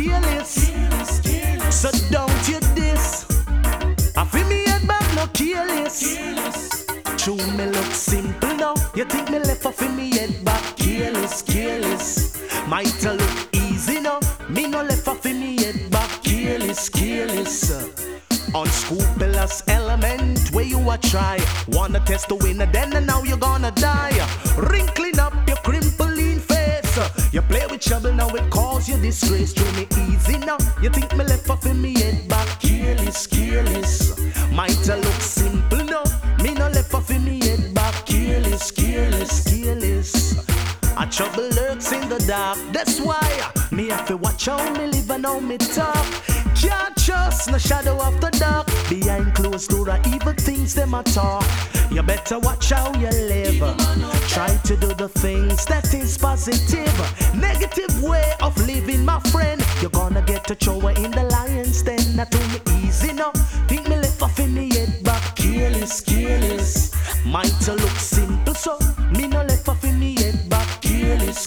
careless. So don't you diss. I feel me head back no careless. True me look simple now. You think me left off in me head back careless. Might a look easy now. Me no left off in me head back careless. Unscrupulous element where you a try. Wanna test the winner then and now you're gonna die. Wrinkling up your crimpling face. You play with trouble now it cause you disgrace. Through me easy now. You think me left off in me head back careless. Might a look simple now. Me no left off in me head back careless. A trouble lurks in the dark. That's why me have to watch how me live and how me talk. Can't trust no shadow of the dark. Behind closed door evil things them a talk. You better watch how you live. Try to do the things that is positive. Negative way of living, my friend. You're gonna get a thrower in the lion's den. Not too me easy now. Think me left off in me head back careless. Might a look simple so me no left off in me head back careless.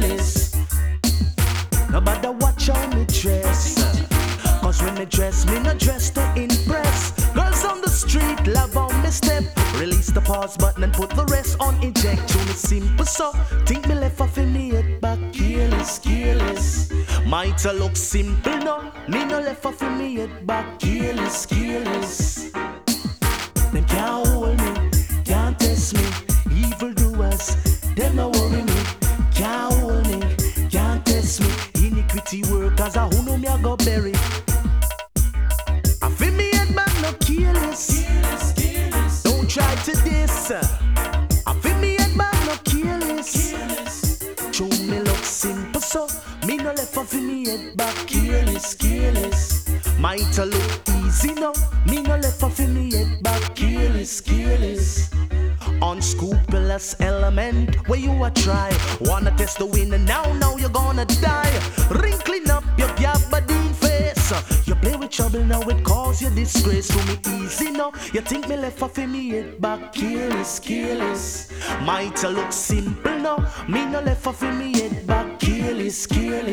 Nobody watch how me dress. Cause when me dress, me no dress to impress. Girls on the street love on me step. Release the pause button and put the rest on eject. To me simple so think me left off in me head back careless. Might a look simple no. Me no left off in me head back careless. Them can't hold me, can't test me. Evil doers, them no worry me. Can't hold me, can't test me. Iniquity workers, who know me I go bury. I feel me head back no careless. Don't try to diss. I feel me head back no careless. True me look simple so me no left off in me head back careless. Might a look easy now. Me no left off in me head back careless. Unscrupulous element where you a try. Wanna test the winner now you're gonna die. Wrinkling up your gabardine face. You play with trouble now it cause you disgrace. To me easy now. You think me left off in me head back careless. Might a look simple now. Me no left off in me head back careless.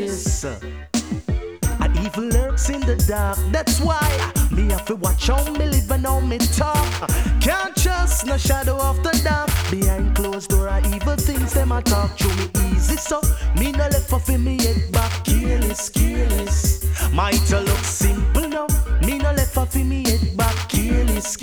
And evil lurks in the dark. That's why me have to watch how me live and how me talk. Can't trust no shadow of the dark. Behind closed door evil things them a talk. Through me easy so me no left off in me head back careless. Might a look simple now. Me no left off in me head back careless.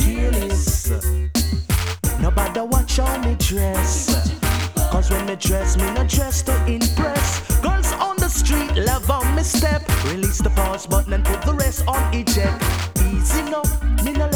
Nobody watch how me dress. Cause when me dress, me no dress to impress. Girls on the street love on me step. Release the pause button and put the rest on eject. Easy now, me no